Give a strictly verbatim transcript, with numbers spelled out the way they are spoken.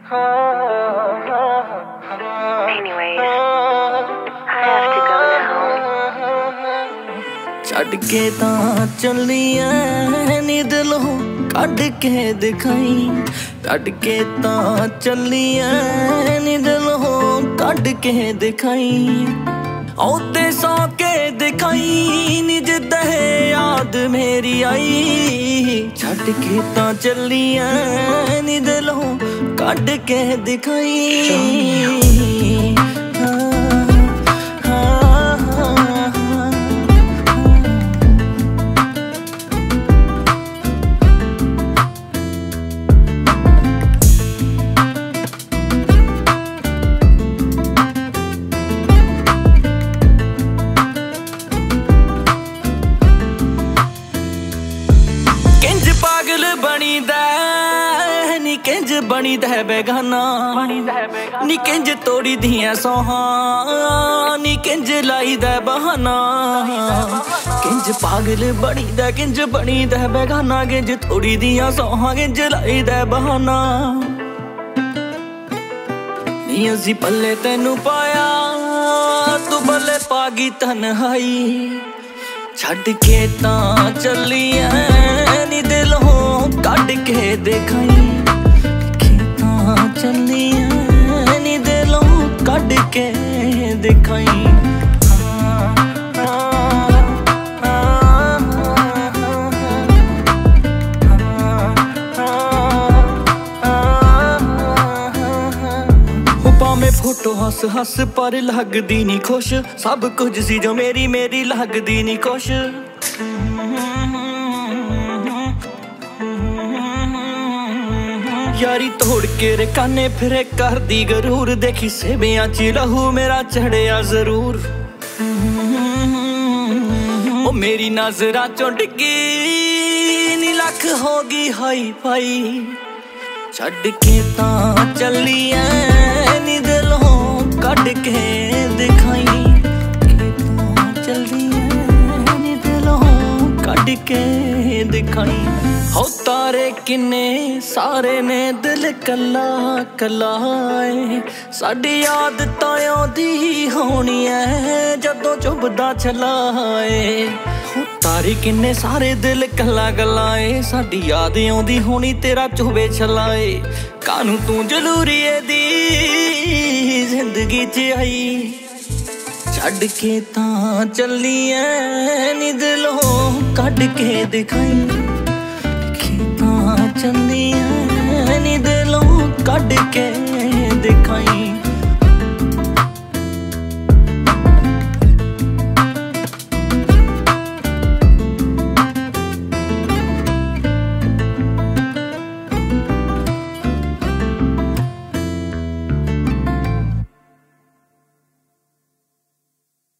Anyways, I have to go now. छड़ के तां चली ऐ नी दिलों कढ़ के दिखाई, छड़ के तां चली ऐ नी दिलों कढ़ के दिखाई, औते सौ के दिखाई नी जिद्द है याद मेरी आई, छड़ के तां चली ऐ नी दिलों कढ़ के दिखाई। पागल बनी दै नी किंज बनी दै बेगाना, नी किंज तोड़ी दियां सोहा नी किंज लाई दै बहाना, किंज पागल बनी दै किंज बनी दै बेगाना, किंज तोड़ी दियां सोहा किंज लाई दै बहाना। नी असी पल्ले तेनू पाया तू बल्ले पागी तन्हाई, छड़ के तां चली ऐ नी दिलों कढ़ के दिखाई, तां चली ऐ नी दिलों कढ़ के दिखाई। में फोटो हस हस पर लगदी नी खुश, सब कुछ सी जो मेरी मेरी लगदी नी खुश। यारी तोड़ के रे काने फिरे कर दी गरूर, देखी सेबियां च लहू मेरा चढ़िया जरूर। ओ मेरी नजरा चों डिगी नी लख होगी हाई फाई, छड़ के तां चली ऐ नी दिलों कढ़ के दिखाई, तां चली ऐ नी दिलों कढ़ के दिखाई। हो तारे किन्ने सारे ने दिल कला कला ऐ, साडी याद तां आउंदी होनी ऐ जदों चुभदा चलाए। तारे किन्ने सारे दिल कला कला ऐ, साडी याद आउंदी होनी तेरा चुभे चलाए। कानू तू जरूरी दी जिंदगी च आई, छड़ के तां चली ऐ नी दिलों कढ़ के दिखाई, तां चली